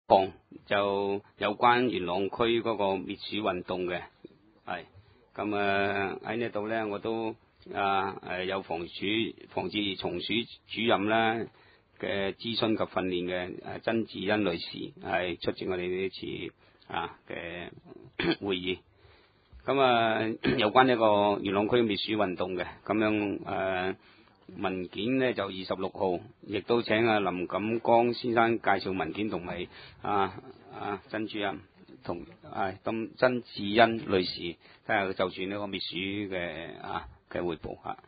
項就有關元朗區嗰個滅鼠運動嘅，係咁喺呢度呢，我都有防治蟲鼠主任啦嘅諮詢及訓練嘅曾志欣女士係出席我哋呢次嘅會議。咁有關呢個元朗區滅鼠運動嘅咁樣文件呢，就26號，亦都請林錦江先生介紹文件，同埋曾主任同曾志欣女士睇下就住呢個滅鼠嘅彙報嚇。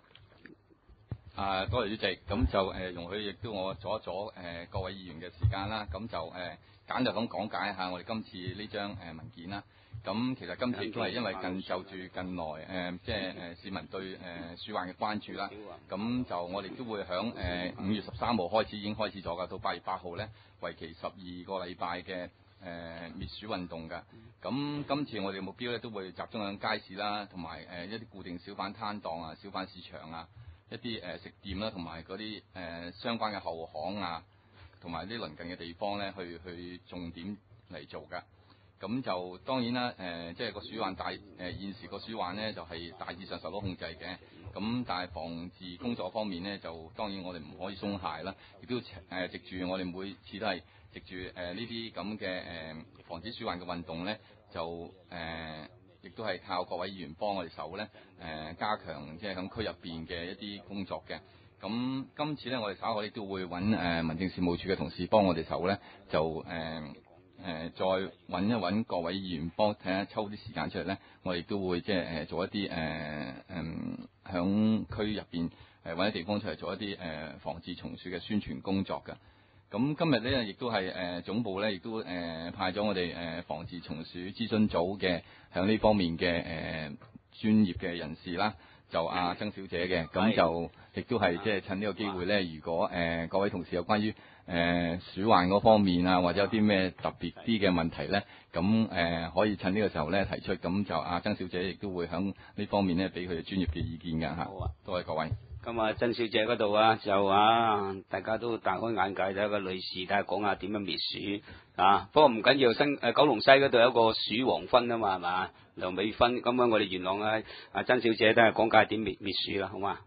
多謝主席，咁就容許亦都我阻一阻各位議員嘅時間啦，咁就簡略咁講解一下我哋今次呢張文件啦。咁其實今次亦都係因為就住近來即係市民對鼠患嘅關注啦，咁就我哋都會響5月13號開始已經開始咗㗎，到8月8號呢，為期12個禮拜嘅滅鼠運動㗎。咁今次我哋嘅目標呢，都會集中喺街市啦，同埋一啲固定小販攤檔啊、小販市場啊、一啲食店啦，同埋嗰啲相關嘅後巷啊，同埋啲鄰近嘅地方呢，去重點嚟做㗎。咁就當然啦，即係個鼠患現時個鼠患呢，就係大致上受到控制嘅。咁但係防治工作方面呢，就當然我哋唔可以鬆懈啦，亦都藉住我哋每次都係藉住呢啲咁嘅防止鼠患嘅運動呢，就亦都係靠各位議員幫我哋手呢，加強即係喺區入邊嘅一啲工作嘅。咁今次呢，我哋稍後亦都會揾民政事務處嘅同事幫我哋手呢，就再揾一揾各位議員幫睇下抽啲時間出嚟呢，我哋都會即係做一啲響區入邊揾啲地方出嚟做一啲防治蟲鼠嘅宣傳工作㗎。咁今日呢，亦都係總部呢，亦都派咗我哋防治蟲鼠諮詢組嘅響呢方面嘅專業嘅人士啦，就曾小姐嘅，咁就亦都係即係趁呢個機會呢，如果各位同事有關於鼠患嗰方面啊，或者有啲咩特別啲嘅問題呢，咁可以趁呢個時候呢提出，咁就曾小姐亦都會響呢方面呢俾佢專業嘅意見㗎嚇。好啊，多謝各位。 咁曾小姐嗰度就大家都大開眼界，睇下個女士睇下講下點樣滅鼠不過唔緊要，九龍西嗰度有一個鼠黃昏啊嘛，係嘛？梁美芬，咁樣我哋元朗曾小姐都係講解點滅鼠啦，好嘛？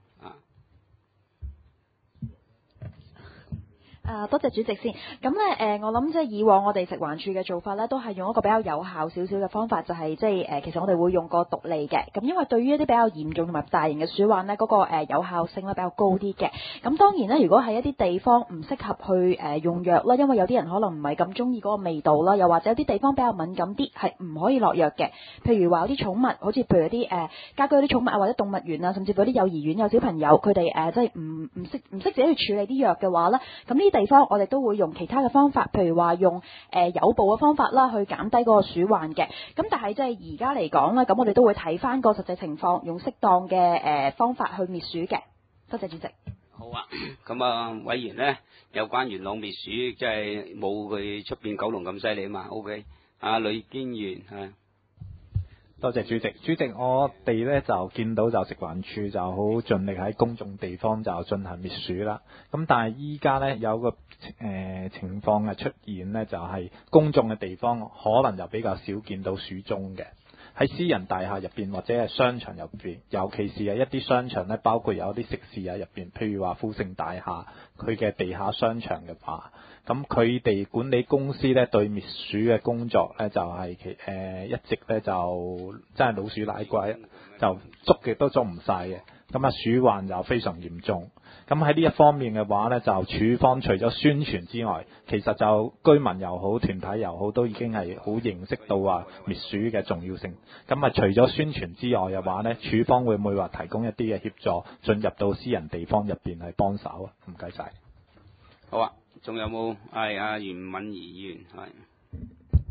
多謝主席先。咁咧我諗即係以往我哋食環署嘅做法咧，都係用一個比較有效少少嘅方法，就係即係其實我哋會用個毒餌嘅。咁因為對於一啲比較嚴重同埋大型嘅鼠患咧，嗰個有效性咧比較高啲嘅。咁當然咧，如果係一啲地方唔適合去用藥啦，因為有啲人可能唔係咁中意嗰個味道啦，又或者有啲地方比較敏感啲，係唔可以落藥嘅。譬如話有啲寵物，好似譬如有啲家居嗰啲寵物啊，或者動物園啊，甚至乎啲幼兒園有小朋友，佢哋即係唔識自己去處理啲藥嘅話咧，咁呢啲地方我哋都會用其他嘅方法，譬如話用誘捕嘅方法啦，去減低嗰個鼠患嘅。咁但係即係而家嚟講咧，咁我哋都會睇翻個實際情況，用適當嘅方法去滅鼠嘅。多謝主席。 好啊，咁委員呢，有關元朗滅鼠，即係冇佢出邊九龍咁犀利啊嘛。OK，呂堅元係。 多謝主席。主席，我哋呢就見到就食環署就好盡力喺公眾地方就進行滅鼠啦。咁但係依家呢，有個情況嘅出現呢，就係公眾嘅地方可能就比較少見到鼠蹤嘅。喺私人大廈入邊或者係商場入邊，尤其是係一啲商場呢，包括有啲食肆喺入邊，譬如話富盛大廈佢嘅地下商場嘅話，咁佢哋管理公司呢對滅鼠嘅工作呢，就係一直呢就真係老鼠奶龜，就捉極都捉唔晒嘅。咁鼠患就非常嚴重。咁喺呢一方面嘅話呢，就署方除咗宣傳之外，其實就居民又好、團體又好，都已經係好認識到話滅鼠嘅重要性。咁除咗宣傳之外嘅話呢，署方會唔會話提供一啲嘅協助，進入到私人地方入邊去幫手啊？唔該晒。 好啊，仲有冇？係袁敏儀議員係。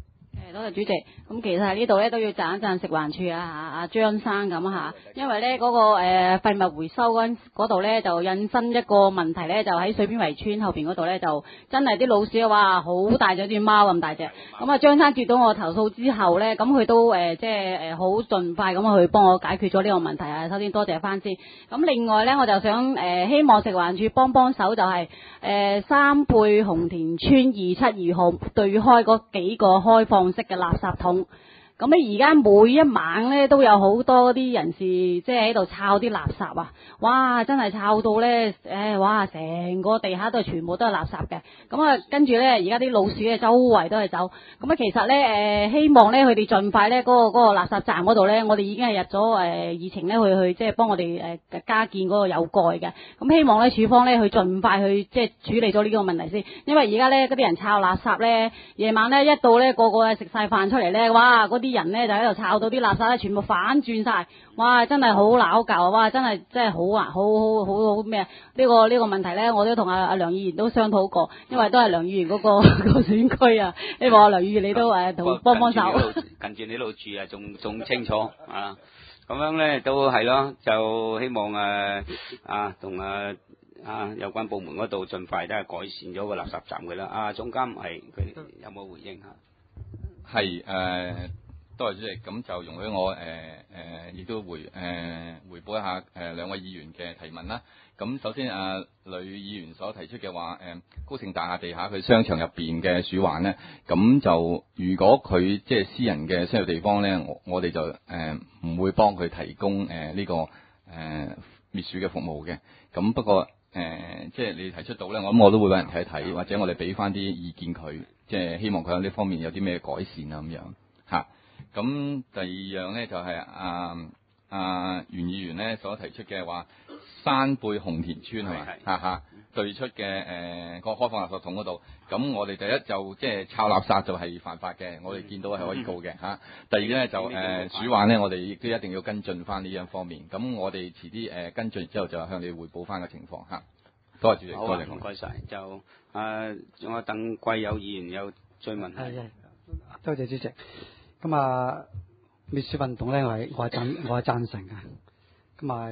多謝主席。咁其實喺呢度咧都要讚一讚食環署阿張生咁嚇，因為咧嗰個廢物回收嗰度咧就引申一個問題咧，就喺水邊圍村後邊嗰度咧就真係啲老鼠哇好大隻，隻貓咁大隻。咁啊張生接到我投訴之後咧，咁佢都即係好盡快咁去幫我解決咗呢個問題啊。首先多謝翻先。咁另外咧我就想希望食環署幫手，就係三貝紅田村272號對開嗰幾個開放式嘅垃圾桶。咁咧而家每一晚咧都有好多啲人士即係喺度抄啲垃圾啊！哇，真係抄到咧哇，成個地下都係全部都係垃圾嘅。咁啊，跟住咧而家啲老鼠咧周圍都係走。咁啊，其實咧希望咧佢哋盡快咧嗰個垃圾站嗰度咧，我哋已經係入咗議程咧去即係幫我哋加建嗰個有蓋嘅。咁希望咧署方咧去盡快去即係處理咗呢個問題先，因為而家咧嗰啲人抄垃圾咧，夜晚咧一到咧個個食晒飯出嚟咧，哇嗰啲人咧就喺度抄到啲垃圾咧，全部反轉晒，哇！真係好鬧交啊！哇！真係好啊，好咩啊？呢個問題咧，我都同阿梁議員都商討過，因為都係梁議員嗰個選區啊，希望阿梁議員你都同幫手。 近住你度住啊，仲清楚啊！咁樣咧都係咯，就希望同有關部門嗰度盡快都係改善咗個垃圾站嘅啦。總監係佢有冇回應嚇？ 係多謝主席，咁就容許我亦都回報一下兩位議員嘅提問啦。咁首先呂議員所提出嘅話，高盛大廈地下佢商場入邊嘅鼠患咧，咁就如果佢即係私人嘅商業地方咧，我哋就唔會幫佢提供呢個滅鼠嘅服務嘅。咁不過即係你提出到咧，我諗我都會揾人睇一睇，或者我哋俾翻啲意見佢，即係希望佢喺呢方面有啲咩改善啊咁樣嚇。咁第二樣咧就係袁議員咧所提出嘅話，山貝紅田村係咪對出嘅個開放垃圾桶嗰度，咁我哋第一就即係抄垃圾就係犯法嘅，我哋見到係可以告嘅嚇。第二咧就鼠患咧，我哋亦都一定要跟進翻呢樣方面。咁我哋遲啲跟進之後就向你匯報翻個情況嚇。多謝主席，多謝唔該晒。就仲有鄧貴友議員有追問。係， 多謝主席。咁啊，滅鼠運動咧，我係贊成嘅。咁啊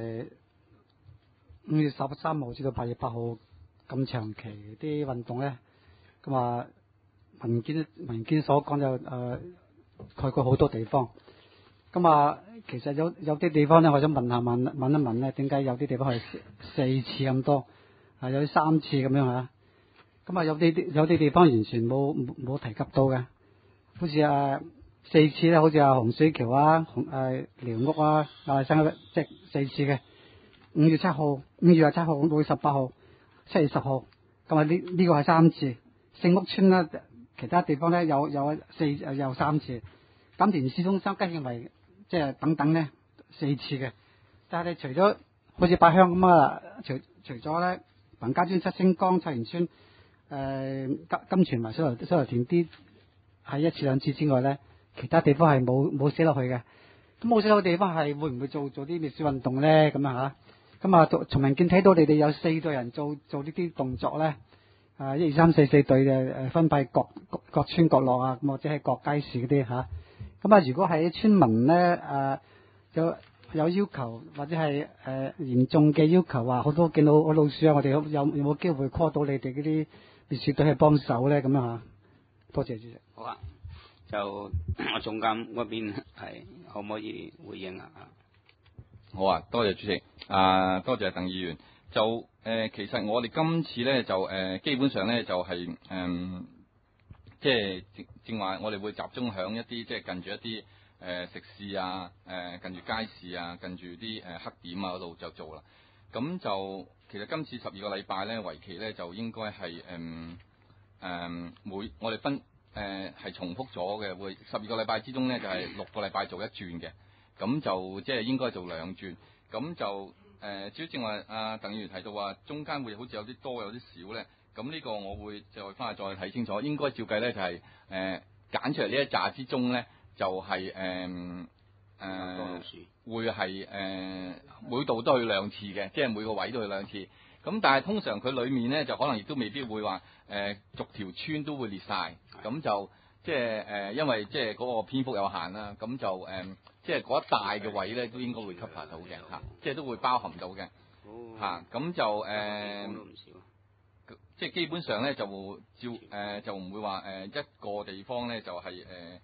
，5月13號至到8月8號咁長期啲運動咧，咁啊文件所講就概括好多地方。咁啊，其實有啲地方咧，我想問一問咧，點解有啲地方係4次咁多，有啲3次咁樣嚇？咁啊，有啲地方完全冇提及到嘅，好似4次咧，好似洪水橋寮屋生即係4次嘅。5月7號、5月7號、6月18號、7月10號，咁啊呢個係3次。聖屋村咧，其他地方咧有3次。咁連市中心、吉慶圍即係等等咧4次嘅。但係除咗好似八鄉咁啊，除咗咧彭家村、七星崗、菜園村、金泉圍、水流田啲係1次2次之外咧，其他地方係冇寫落去嘅。咁冇寫落去地方係會唔會做啲滅鼠運動咧？咁啊嚇，咁啊從文件睇到你哋有4隊人做呢啲動作咧，1、2、3、4隊嘅分派各村各落啊，或者係各街市嗰啲嚇。咁啊，如果係村民咧有要求或者係嚴重嘅要求話，好多見到老鼠啊，我哋有冇機會 call 到你哋嗰啲滅鼠隊去幫手咧？咁樣嚇，多謝主席。 好啊。就總監嗰邊係可唔可以回應啊？ 好啊，多謝主席，多謝鄧議員。就其實我哋今次咧就基本上咧就係即係正話，我哋會集中響一啲即係近住一啲食肆啊，近住街市啊，近住啲黑點啊嗰度就做啦。咁就其實今次12個禮拜咧，為期咧就應該係我哋分。係重複咗嘅，會12個禮拜之中咧就係6個禮拜做一轉嘅，咁就即係應該做2轉，咁就至於正話鄧議員提到話中間會好似有啲多有啲少咧，咁呢個我會就翻去再睇清楚，應該照計咧就係揀出嚟呢一紮之中咧就係會係每度都去2次嘅，即係每個位都去2次。咁但係通常佢裏面咧就可能亦都未必會話逐條村都會列晒，咁就即係因為即係嗰個篇幅有限啦，咁就即係嗰一帶嘅位咧都應該會 cover 到嘅嚇，即係都會包含到嘅嚇，咁就即係基本上咧就就唔會話一個地方咧就係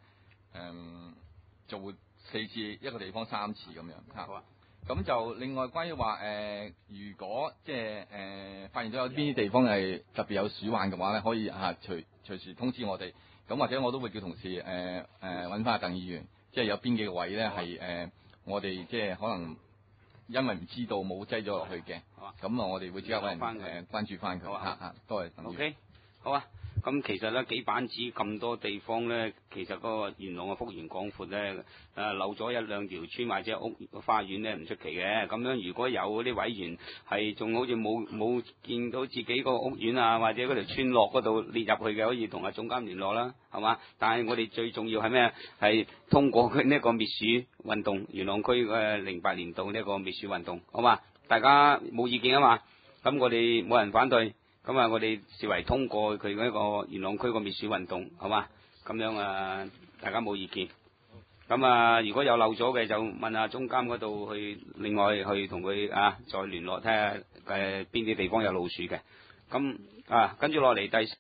就會4次一個地方3次咁樣嚇。咁就另外關於話如果即係發現到有邊啲地方係特別有鼠患嘅話咧，可以隨時通知我哋。咁或者我都會叫同事揾翻鄧議員，即係有邊幾個位咧係我哋即係可能因為唔知道冇擠咗落去嘅，咁我哋會即刻揾人關注翻佢嚇。多謝鄧議員。 OK， 好啊。咁其實咧幾板子咁多地方咧，其實嗰個元朗嘅幅員廣闊咧，漏咗1、2條村或者屋花園咧唔出奇嘅。咁樣如果有嗰啲委員係仲好似冇見到自己個屋苑啊，或者嗰條村落嗰度列入去嘅，可以同阿總監聯絡啦，係嘛？但係我哋最重要係咩？係通過佢呢個滅鼠運動，元朗區嘅08年度呢個滅鼠運動，好嘛？大家冇意見啊嘛？咁我哋冇人反對。咁啊，我哋視為通過佢嗰個元朗區個滅鼠運動，好嘛？咁樣大家冇意見。咁如果有漏咗嘅，就問下中監嗰度去，另外去同佢再聯絡，睇下邊啲地方有老鼠嘅。咁跟住落嚟第